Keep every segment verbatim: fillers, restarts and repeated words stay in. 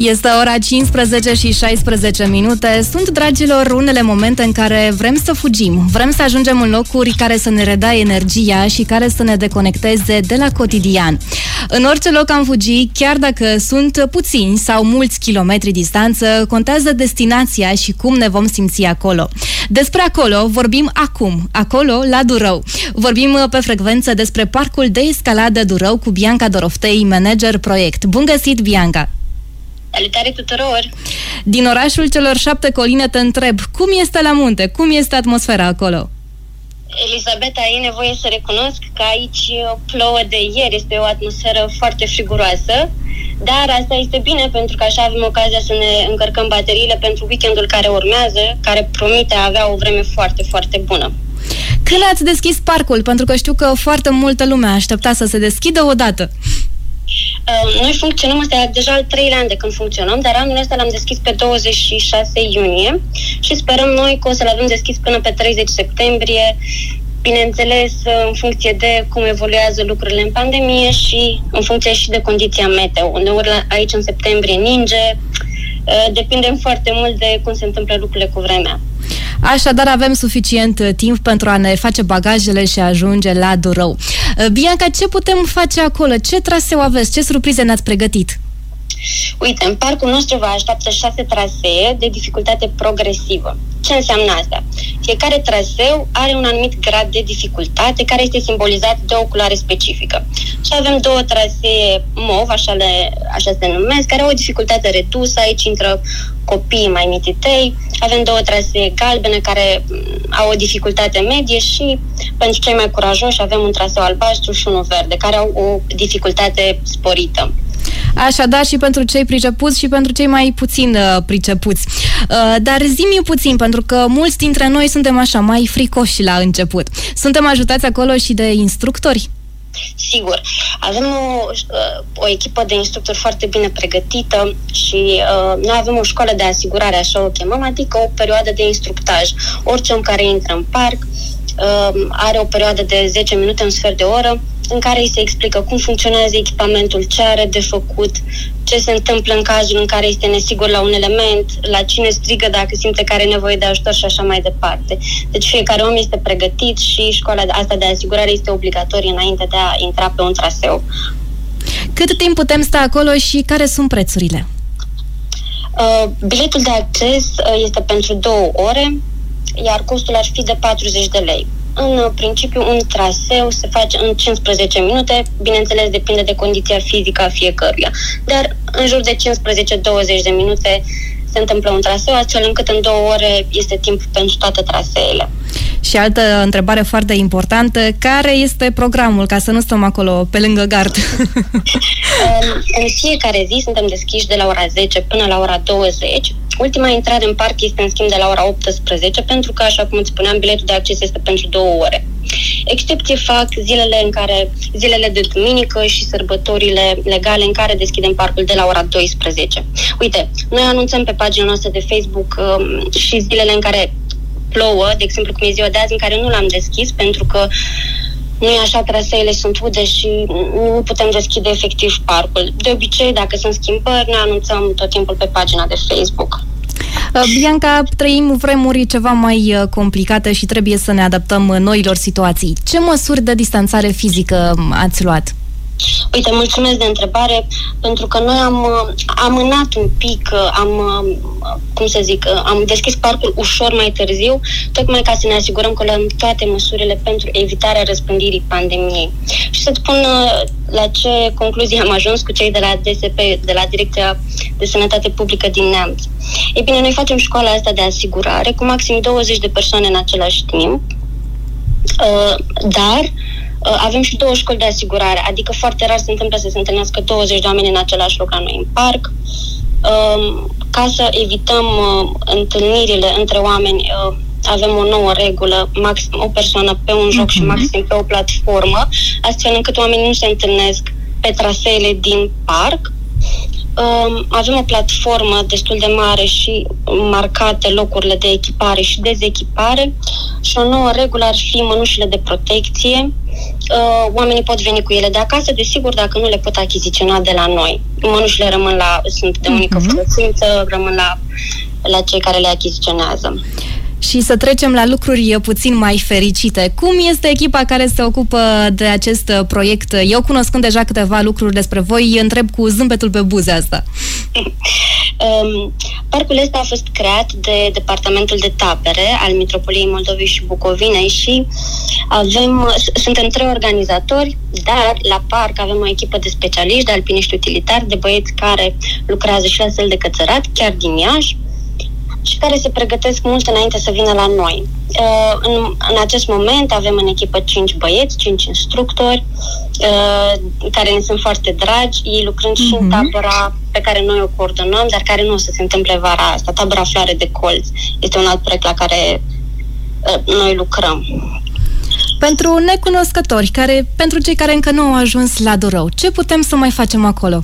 Este ora cincisprezece și șaisprezece minute. Sunt, dragilor, unele momente în care vrem să fugim. Vrem să ajungem în locuri care să ne redea energia și care să ne deconecteze de la cotidian. În orice loc am fugi, chiar dacă sunt puțini sau mulți kilometri distanță, contează destinația și cum ne vom simți acolo. Despre acolo vorbim acum, acolo la Durău. Vorbim pe frecvență despre Parcul de Escaladă Durău cu Bianca Doroftei, manager proiect. Bun găsit, Bianca! Salutare tuturor! Din orașul celor șapte coline te întreb, cum este la munte? Cum este atmosfera acolo? Elisabeta, e nevoie să recunosc că aici plouă de ieri, este o atmosferă foarte friguroasă, dar asta este bine pentru că așa avem ocazia să ne încărcăm bateriile pentru weekendul care urmează, care promite a avea o vreme foarte, foarte bună. Când ați deschis parcul? Pentru că știu că foarte multă lume aștepta să se deschidă odată. Uh, noi funcționăm, ăsta e deja al treilea an de când funcționăm, dar anul ăsta l-am deschis pe douăzeci și șase iunie și sperăm noi că o să-l avem deschis până pe treizeci septembrie, bineînțeles în funcție de cum evoluează lucrurile în pandemie și în funcție și de condiția meteo. Uneori aici în septembrie ninge, uh, depindem foarte mult de cum se întâmplă lucrurile cu vremea. Așadar avem suficient timp pentru a ne face bagajele și a ajunge la Durău. Bianca, ce putem face acolo? Ce traseu aveți? Ce surprize ne-ați pregătit? Uite, în parcul nostru vă așteaptă șase trasee de dificultate progresivă. Ce înseamnă asta? Fiecare traseu are un anumit grad de dificultate care este simbolizat de o culoare specifică. Și avem două trasee mov, așa, le, așa se numesc, care au o dificultate redusă. Aici intră copiii mai mititei. Avem două trasee galbene care au o dificultate medie și pentru cei mai curajoși avem un traseu albastru și unul verde, care au o dificultate sporită. Așadar, și pentru cei pricepuți și pentru cei mai puțin uh, pricepuți. Uh, dar zi-mi puțin, pentru că mulți dintre noi suntem așa, mai fricoși la început. Suntem ajutați acolo și de instructori? Sigur. Avem o, o echipă de instructori foarte bine pregătită și uh, noi avem o școală de asigurare, așa o chemăm, adică o perioadă de instructaj. Orice om care intră în parc uh, are o perioadă de zece minute, un sfert de oră, în care îi se explică cum funcționează echipamentul, ce are de făcut, ce se întâmplă în cazul în care este nesigur la un element, la cine strigă dacă simte că are nevoie de ajutor și așa mai departe. Deci fiecare om este pregătit și școala asta de asigurare este obligatorie înainte de a intra pe un traseu. Cât timp putem sta acolo și care sunt prețurile? Uh, biletul de acces uh, este pentru două ore, iar costul ar fi de patruzeci de lei. În principiu, un traseu se face în cincisprezece minute, bineînțeles depinde de condiția fizică a fiecăruia, dar în jur de cincisprezece douăzeci de minute se întâmplă un traseu, astfel încât în două ore este timp pentru toate traseele. Și altă întrebare foarte importantă, care este programul, ca să nu stăm acolo pe lângă gard? În fiecare zi suntem deschiși de la ora zece până la ora douăzeci. Ultima intrare în parc este în schimb de la ora optsprezece, pentru că, așa cum îți spuneam, biletul de acces este pentru două ore. Excepție fac zilele în care, zilele de duminică și sărbătorile legale în care deschidem parcul de la ora douăsprezece. Uite, noi anunțăm pe pagina noastră de Facebook um, și zilele în care plouă, de exemplu cum e ziua de azi, în care nu l-am deschis, pentru că nu e așa, traseele sunt ude și nu putem deschide efectiv parcul. De obicei, dacă sunt schimbări, ne anunțăm tot timpul pe pagina de Facebook. Bianca, trăim vremuri ceva mai complicate și trebuie să ne adaptăm noilor situații. Ce măsuri de distanțare fizică ați luat? Uite, mulțumesc de întrebare, pentru că noi am amânat un pic, am, cum să zic, am deschis parcul ușor mai târziu, tocmai ca să ne asigurăm că luăm toate măsurile pentru evitarea răspândirii pandemiei. Și să-ți spun la ce concluzie am ajuns cu cei de la D S P, de la Direcția de Sănătate Publică din Neamț. Ei bine, noi facem școala asta de asigurare cu maxim douăzeci de persoane în același timp, dar avem și două școli de asigurare, adică foarte rar se întâmplă să se întâlnească douăzeci de oameni în același loc la noi în parc. Ca să evităm întâlnirile între oameni, avem o nouă regulă, maxim o persoană pe un joc și maxim pe o platformă, astfel încât oamenii nu se întâlnesc pe traseele din parc. Um, avem o platformă destul de mare și marcate locurile de echipare și dezechipare și o nouă regulă ar fi mănușile de protecție. Uh, oamenii pot veni cu ele de acasă, desigur, dacă nu le pot achiziționa de la noi. Mănușile rămân la, sunt de unică uh-huh. folosință, rămân la, la cei care le achiziționează. Și să trecem la lucruri puțin mai fericite. Cum este echipa care se ocupă de acest proiect? Eu, cunoscând deja câteva lucruri despre voi, întreb cu zâmbetul pe buze asta. Um, parcul ăsta a fost creat de Departamentul de Tabere al Mitropoliei Moldovei și Bucovinei și avem, suntem trei organizatori, dar la parc avem o echipă de specialiști, de alpiniști utilitari, de băieți care lucrează și la săl de cățărat, chiar din Iași, și care se pregătesc mult înainte să vină la noi. Uh, în, în acest moment avem în echipă cinci băieți, cinci instructori, uh, care ne sunt foarte dragi, ei lucrând uh-huh. și în tabăra pe care noi o coordonăm, dar care nu o să se întâmple vara asta. Tabăra Floare de Colț este un alt proiect la care uh, noi lucrăm. Pentru necunoscători, care, pentru cei care încă nu au ajuns la Durău, ce putem să mai facem acolo?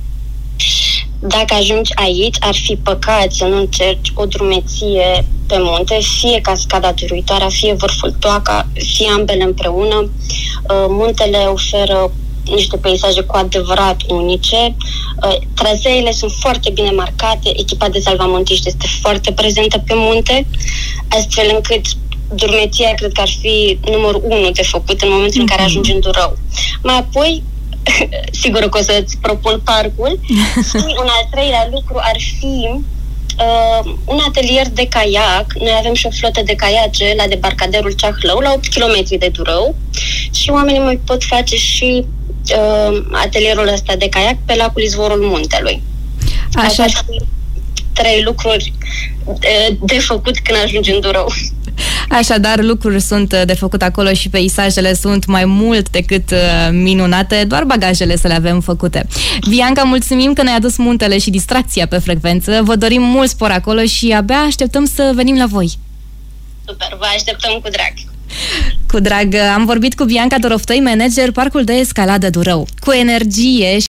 Dacă ajungi aici, ar fi păcat să nu încerci o drumeție pe munte, fie cascada Turuitoarea, fie vârful Toaca, fie ambele împreună. Muntele oferă niște peisaje cu adevărat unice. Traseele sunt foarte bine marcate, echipa de salvamontiști este foarte prezentă pe munte, astfel încât drumeția cred că ar fi numărul unu de făcut în momentul în care ajungi în Durău. Mai apoi, sigur că o să-ți propun parcul și un al treilea lucru ar fi uh, un atelier de caiac. Noi avem și o flotă de caiace la debarcaderul Ceahlău, la opt kilometri de Durău, și oamenii mai pot face și uh, atelierul ăsta de caiac pe lacul Izvorul Muntelui. Așa. Așa trei lucruri de, de făcut când ajungi în Durău. Așadar, lucruri sunt de făcut acolo și peisajele sunt mai mult decât uh, minunate, doar bagajele să le avem făcute. Bianca, mulțumim că ne-ai adus muntele și distracția pe frecvență. Vă dorim mult spor acolo și abia așteptăm să venim la voi. Super, vă așteptăm cu drag. Cu drag. Am vorbit cu Bianca Doroftoi, manager Parcul de Escaladă Durău. Cu energie